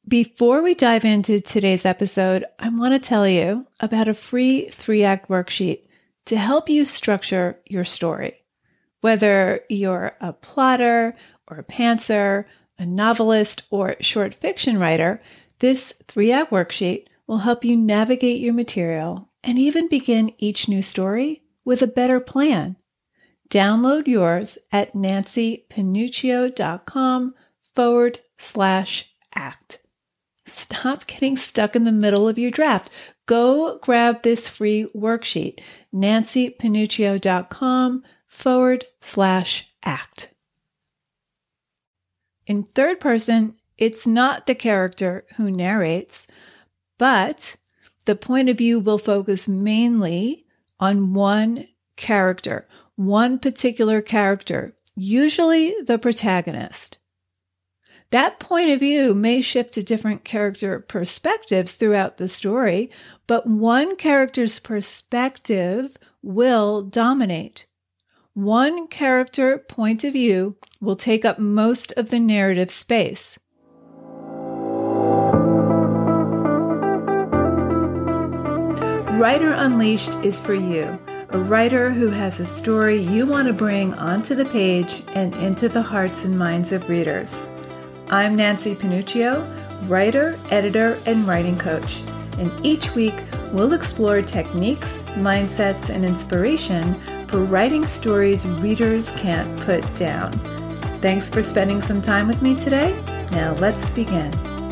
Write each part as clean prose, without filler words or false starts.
Before we dive into today's episode, I want to tell you about a free 3-act worksheet to help you structure your story. Whether you're a plotter or a pantser, a novelist, or short fiction writer, this 3-act worksheet will help you navigate your material and even begin each new story with a better plan. Download yours at nancypanuccio.com/act. Stop getting stuck in the middle of your draft. Go grab this free worksheet, nancypanuccio.com/act. In third person, it's not the character who narrates, but the point of view will focus mainly on one character, one particular character, usually the protagonist. That point of view may shift to different character perspectives throughout the story, but one character's perspective will dominate. One character point of view will take up most of the narrative space. Writer Unleashed is for you, a writer who has a story you want to bring onto the page and into the hearts and minds of readers. I'm Nancy Panuccio, writer, editor, and writing coach. And each week, we'll explore techniques, mindsets, and inspiration for writing stories readers can't put down. Thanks for spending some time with me today. Now let's begin.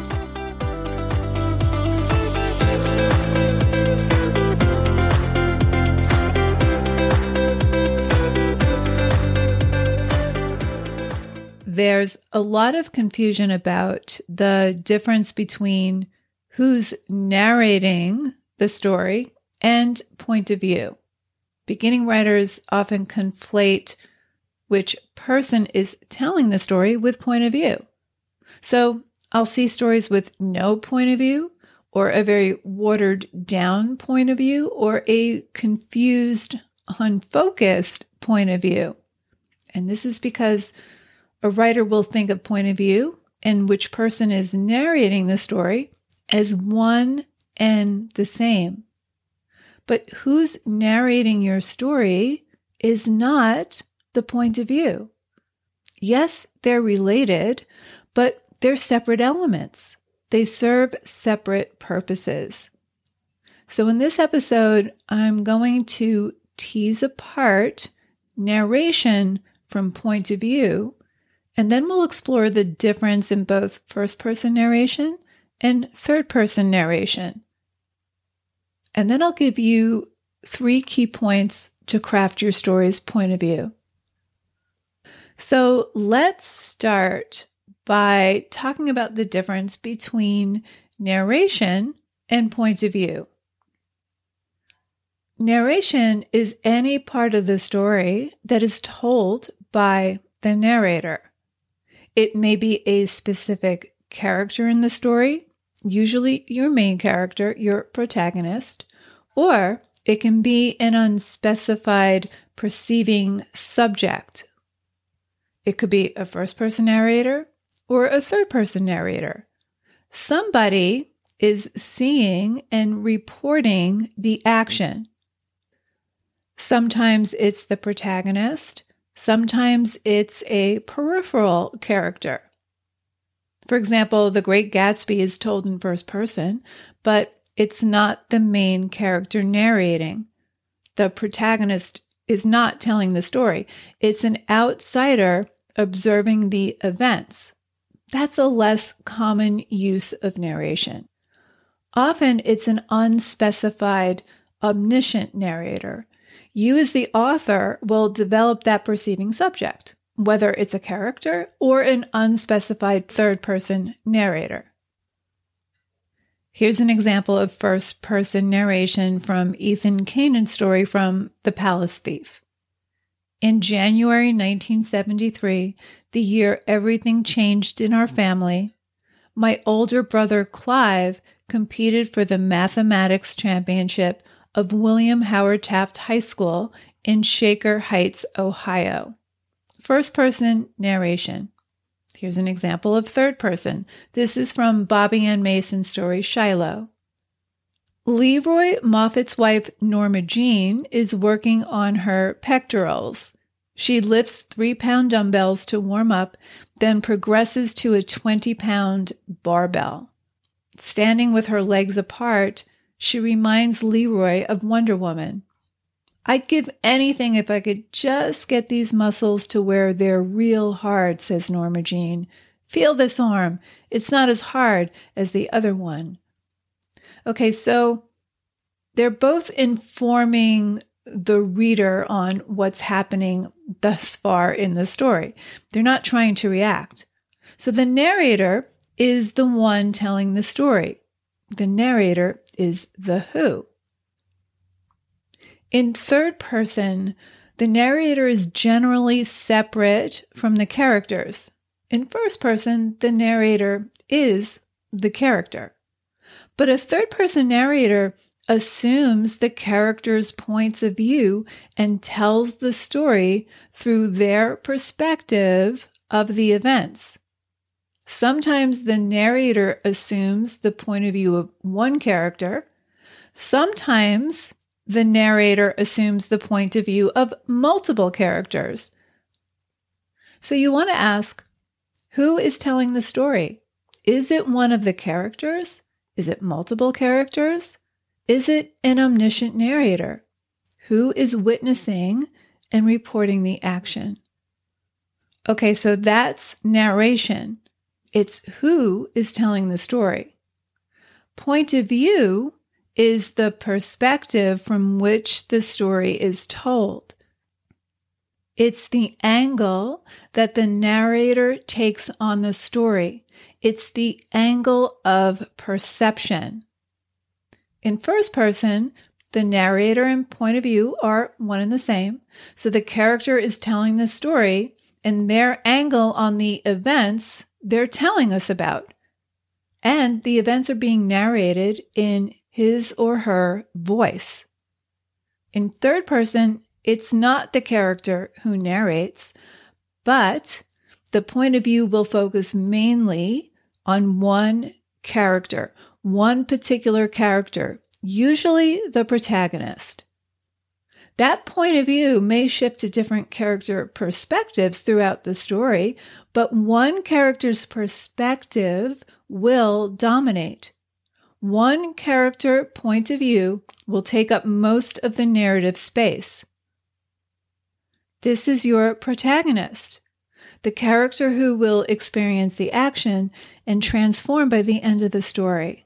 There's a lot of confusion about the difference between who's narrating the story and point of view. Beginning writers often conflate which person is telling the story with point of view. So I'll see stories with no point of view, or a very watered down point of view, or a confused, unfocused point of view. And this is because a writer will think of point of view and which person is narrating the story as one and the same. But who's narrating your story is not the point of view. Yes, they're related, but they're separate elements. They serve separate purposes. So in this episode, I'm going to tease apart narration from point of view, and then we'll explore the difference in both first-person narration and third-person narration. And then I'll give you 3 key points to craft your story's point of view. So let's start by talking about the difference between narration and point of view. Narration is any part of the story that is told by the narrator. It may be a specific character in the story, usually your main character, your protagonist, or it can be an unspecified perceiving subject. It could be a first-person narrator or a third-person narrator. Somebody is seeing and reporting the action. Sometimes it's the protagonist. Sometimes it's a peripheral character. For example, The Great Gatsby is told in first person, but it's not the main character narrating. The protagonist is not telling the story. It's an outsider observing the events. That's a less common use of narration. Often it's an unspecified, omniscient narrator. You as the author will develop that perceiving subject, whether it's a character or an unspecified third-person narrator. Here's an example of first-person narration from Ethan Canaan's story from The Palace Thief. In January 1973, the year everything changed in our family, my older brother Clive competed for the mathematics championship of William Howard Taft High School in Shaker Heights, Ohio. First-person narration. Here's an example of third person. This is from Bobby Ann Mason's story, Shiloh. Leroy Moffat's wife, Norma Jean, is working on her pectorals. She lifts 3-pound dumbbells to warm up, then progresses to a 20-pound barbell. Standing with her legs apart, she reminds Leroy of Wonder Woman. I'd give anything if I could just get these muscles to where they're real hard, says Norma Jean. Feel this arm. It's not as hard as the other one. Okay, so they're both informing the reader on what's happening thus far in the story. They're not trying to react. So the narrator is the one telling the story. The narrator is the who. In third person, the narrator is generally separate from the characters. In first person, the narrator is the character. But a third person narrator assumes the characters' points of view and tells the story through their perspective of the events. Sometimes the narrator assumes the point of view of one character. Sometimes the narrator assumes the point of view of multiple characters. So you want to ask, who is telling the story? Is it one of the characters? Is it multiple characters? Is it an omniscient narrator? Who is witnessing and reporting the action? Okay, so that's narration. It's who is telling the story. Point of view is the perspective from which the story is told. It's the angle that the narrator takes on the story. It's the angle of perception. In first person, the narrator and point of view are one and the same. So the character is telling the story, and their angle on the events they're telling us about. And the events are being narrated in his or her voice. In third person, it's not the character who narrates, but the point of view will focus mainly on one character, one particular character, usually the protagonist. That point of view may shift to different character perspectives throughout the story, but one character's perspective will dominate. One character point of view will take up most of the narrative space. This is your protagonist, the character who will experience the action and transform by the end of the story.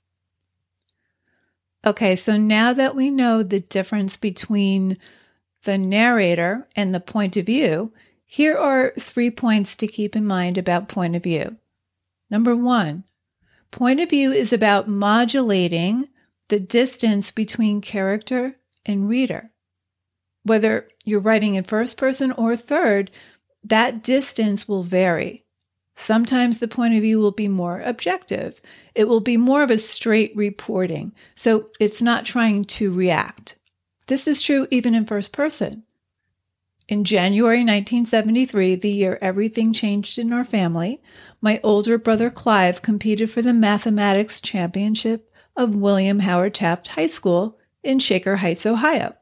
Okay, so now that we know the difference between the narrator and the point of view, here are 3 points to keep in mind about point of view. Number 1, point of view is about modulating the distance between character and reader. Whether you're writing in first person or third, that distance will vary. Sometimes the point of view will be more objective. It will be more of a straight reporting. So it's not trying to react. This is true even in first person. In January 1973, the year everything changed in our family, my older brother Clive competed for the mathematics championship of William Howard Taft High School in Shaker Heights, Ohio.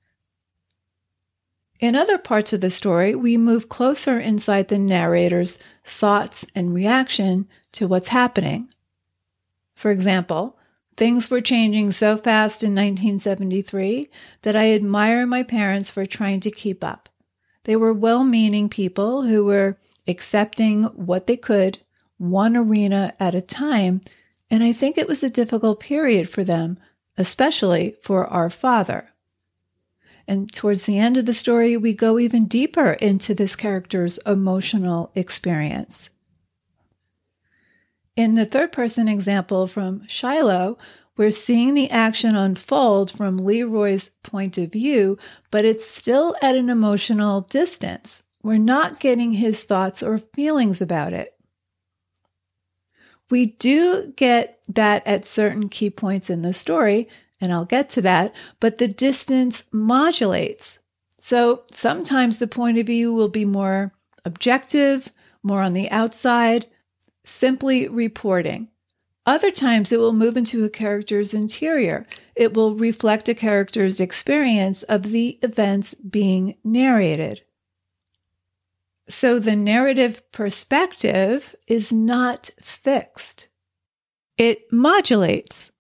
In other parts of the story, we move closer inside the narrator's thoughts and reaction to what's happening. For example, things were changing so fast in 1973 that I admire my parents for trying to keep up. They were well-meaning people who were accepting what they could, one arena at a time, and I think it was a difficult period for them, especially for our father. And towards the end of the story, we go even deeper into this character's emotional experience. In the third person example from Shiloh, we're seeing the action unfold from Leroy's point of view, but it's still at an emotional distance. We're not getting his thoughts or feelings about it. We do get that at certain key points in the story, and I'll get to that, but the distance modulates. So sometimes the point of view will be more objective, more on the outside, simply reporting. Other times it will move into a character's interior. It will reflect a character's experience of the events being narrated. So the narrative perspective is not fixed. It modulates.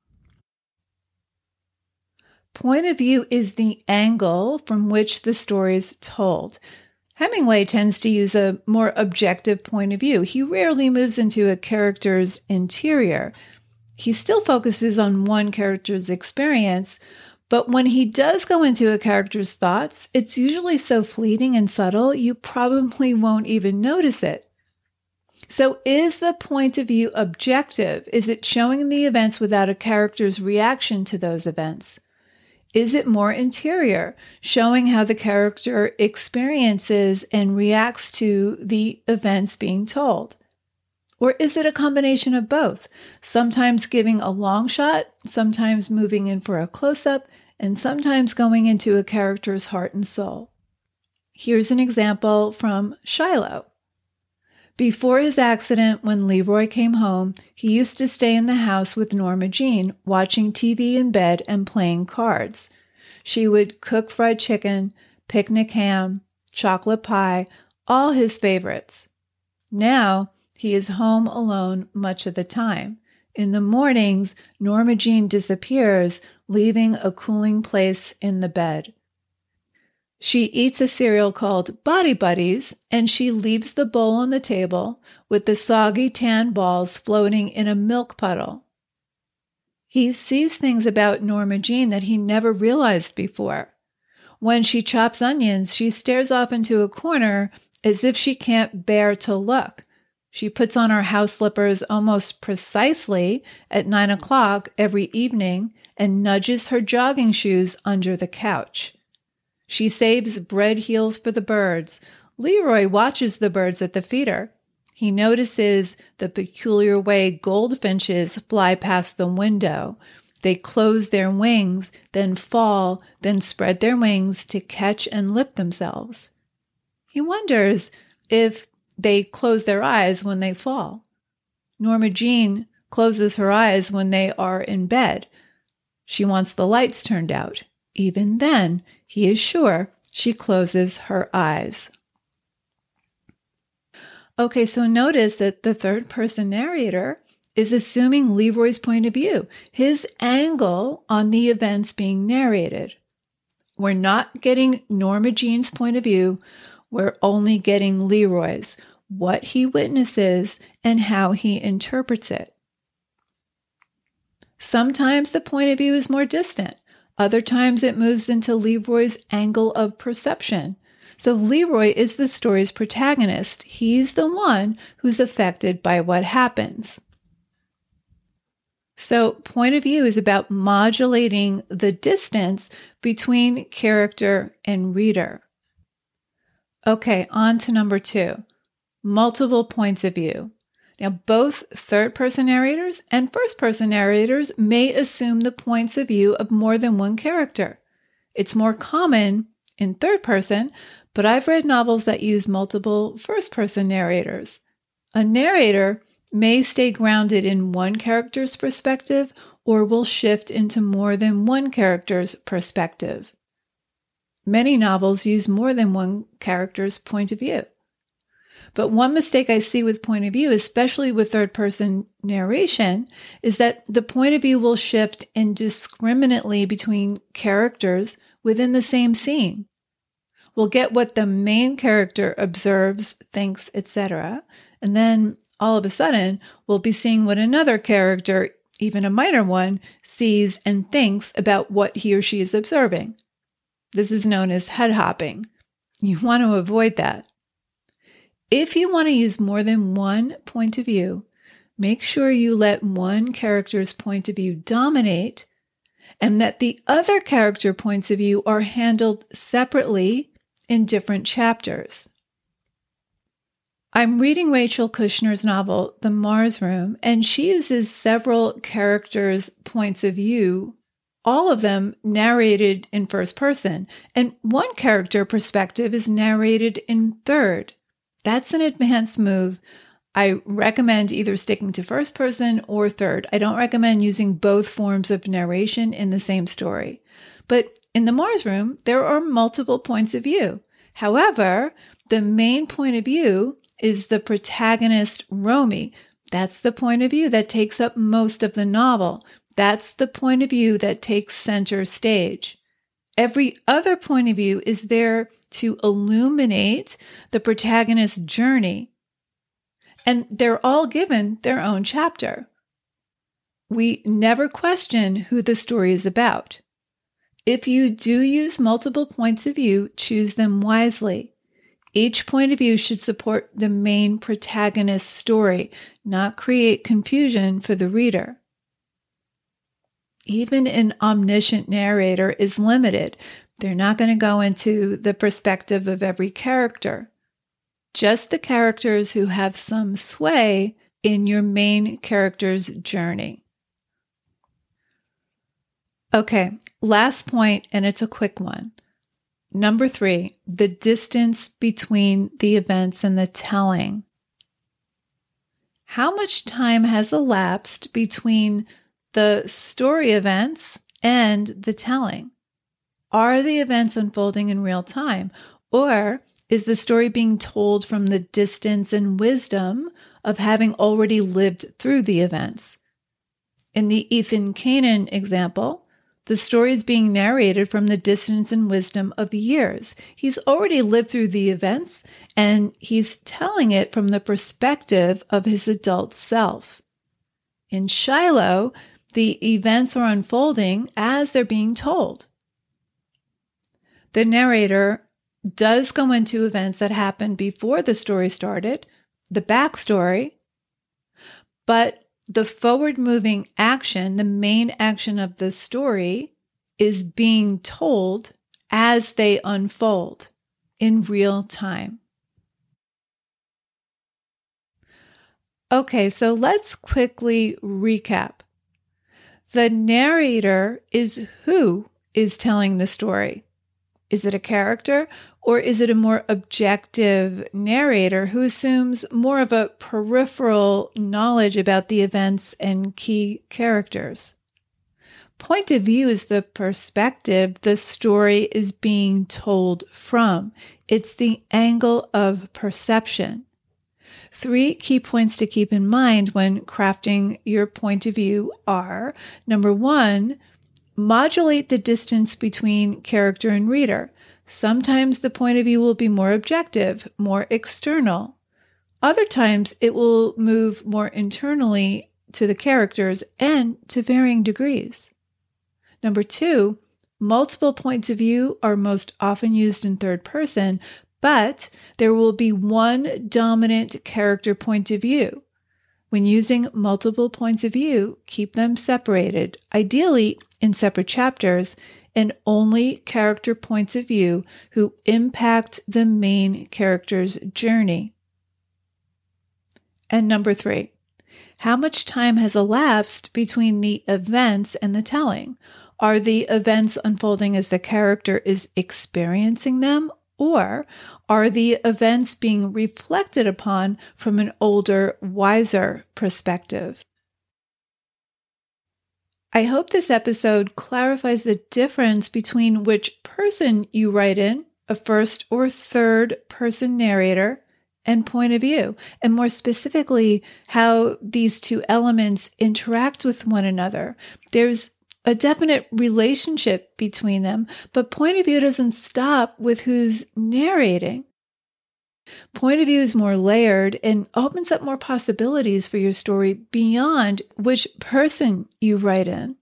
Point of view is the angle from which the story is told. Hemingway tends to use a more objective point of view. He rarely moves into a character's interior. He still focuses on one character's experience, but when he does go into a character's thoughts, it's usually so fleeting and subtle, you probably won't even notice it. So is the point of view objective? Is it showing the events without a character's reaction to those events? Is it more interior, showing how the character experiences and reacts to the events being told? Or is it a combination of both, sometimes giving a long shot, sometimes moving in for a close-up, and sometimes going into a character's heart and soul? Here's an example from Shiloh. Before his accident, when Leroy came home, he used to stay in the house with Norma Jean, watching TV in bed and playing cards. She would cook fried chicken, picnic ham, chocolate pie, all his favorites. Now, he is home alone much of the time. In the mornings, Norma Jean disappears, leaving a cooling place in the bed. She eats a cereal called Body Buddies, and she leaves the bowl on the table with the soggy tan balls floating in a milk puddle. He sees things about Norma Jean that he never realized before. When she chops onions, she stares off into a corner as if she can't bear to look. She puts on her house slippers almost precisely at 9 o'clock every evening and nudges her jogging shoes under the couch. She saves bread heels for the birds. Leroy watches the birds at the feeder. He notices the peculiar way goldfinches fly past the window. They close their wings, then fall, then spread their wings to catch and lift themselves. He wonders if they close their eyes when they fall. Norma Jean closes her eyes when they are in bed. She wants the lights turned out. Even then, he is sure she closes her eyes. Okay, so notice that the third-person narrator is assuming Leroy's point of view, his angle on the events being narrated. We're not getting Norma Jean's point of view. We're only getting Leroy's, what he witnesses and how he interprets it. Sometimes the point of view is more distant. Other times it moves into Leroy's angle of perception. So Leroy is the story's protagonist. He's the one who's affected by what happens. So point of view is about modulating the distance between character and reader. Okay, on to number 2, multiple points of view. Now, both third-person narrators and first-person narrators may assume the points of view of more than one character. It's more common in third person, but I've read novels that use multiple first-person narrators. A narrator may stay grounded in one character's perspective or will shift into more than one character's perspective. Many novels use more than one character's point of view. But one mistake I see with point of view, especially with third-person narration, is that the point of view will shift indiscriminately between characters within the same scene. We'll get what the main character observes, thinks, etc., and then all of a sudden, we'll be seeing what another character, even a minor one, sees and thinks about what he or she is observing. This is known as head hopping. You want to avoid that. If you want to use more than one point of view, make sure you let one character's point of view dominate and that the other character points of view are handled separately in different chapters. I'm reading Rachel Kushner's novel, The Mars Room, and she uses several characters' points of view, all of them narrated in first person, and one character perspective is narrated in third. That's an advanced move. I recommend either sticking to first person or third. I don't recommend using both forms of narration in the same story. But in the Mars Room, there are multiple points of view. However, the main point of view is the protagonist, Romy. That's the point of view that takes up most of the novel. That's the point of view that takes center stage. Every other point of view is there to illuminate the protagonist's journey. And they're all given their own chapter. We never question who the story is about. If you do use multiple points of view, choose them wisely. Each point of view should support the main protagonist's story, not create confusion for the reader. Even an omniscient narrator is limited. They're not going to go into the perspective of every character. Just the characters who have some sway in your main character's journey. Okay, last point, and it's a quick one. Number 3, the distance between the events and the telling. How much time has elapsed between the story events and the telling? Are the events unfolding in real time, or is the story being told from the distance and wisdom of having already lived through the events? In the Ethan Kanan example, the story is being narrated from the distance and wisdom of years. He's already lived through the events, and he's telling it from the perspective of his adult self. In Shiloh, the events are unfolding as they're being told. The narrator does go into events that happened before the story started, the backstory, but the forward-moving action, the main action of the story, is being told as they unfold in real time. Okay, so let's quickly recap. The narrator is who is telling the story. Is it a character, or is it a more objective narrator who assumes more of a peripheral knowledge about the events and key characters? Point of view is the perspective the story is being told from. It's the angle of perception. 3 key points to keep in mind when crafting your point of view are, number 1, modulate the distance between character and reader. Sometimes the point of view will be more objective, more external. Other times it will move more internally to the characters and to varying degrees. Number 2, multiple points of view are most often used in third person, but there will be one dominant character point of view. When using multiple points of view, keep them separated, ideally in separate chapters, and only character points of view who impact the main character's journey. And number 3, how much time has elapsed between the events and the telling? Are the events unfolding as the character is experiencing them, or are the events being reflected upon from an older, wiser perspective? I hope this episode clarifies the difference between which person you write in, a first or third person narrator, and point of view, and more specifically, how these two elements interact with one another. There's a definite relationship between them, but point of view doesn't stop with who's narrating. Point of view is more layered and opens up more possibilities for your story beyond which person you write in.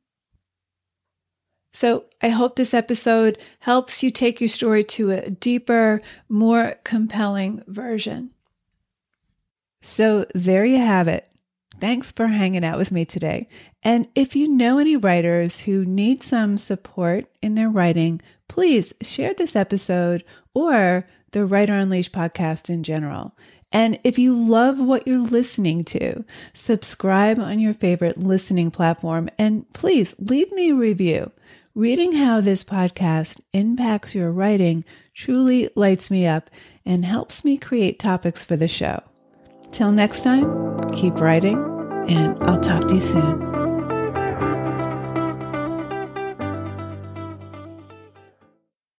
So I hope this episode helps you take your story to a deeper, more compelling version. So there you have it. Thanks for hanging out with me today. And if you know any writers who need some support in their writing, please share this episode or the Writer Unleashed podcast in general. And if you love what you're listening to, subscribe on your favorite listening platform and please leave me a review. Reading how this podcast impacts your writing truly lights me up and helps me create topics for the show. Till next time, keep writing, and I'll talk to you soon.